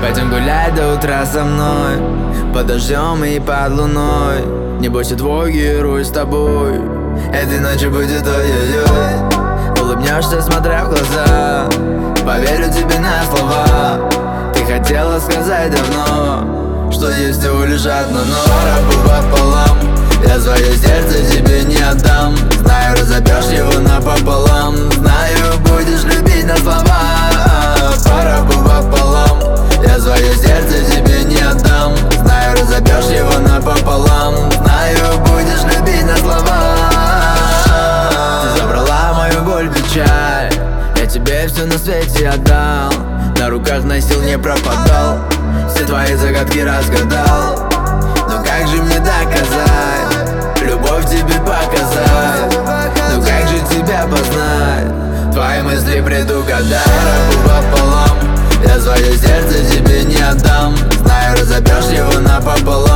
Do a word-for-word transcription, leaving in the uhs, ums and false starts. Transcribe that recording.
Пойдем гулять до утра со мной, под дождем и под луной. Не бойся, твой герой с тобой, этой ночью будет ой-ой-ой. Улыбнешься, смотря в глаза, поверю тебе на слова. Ты хотела сказать давно, что есть всего лишь одно, но пора пополам. Я свое сердце тебе не отдам. Знаю, разобьешь его напополам. Знаю, будешь любить на слова. Пора пополам. Я свое сердце тебе не отдам. Знаю, разобьешь его напополам. Знаю, будешь любить на слова. Ты забрала мою боль, печаль. Я тебе все на свете отдал. На руках носил, не пропадал. Все твои загадки разгадал. Но как же мне доказать, любовь тебе показать? Ну как же тебя познать, твои мысли предугадать? Пополам, я свое сердце тебе не отдам. Знаю, разобьешь его напополам.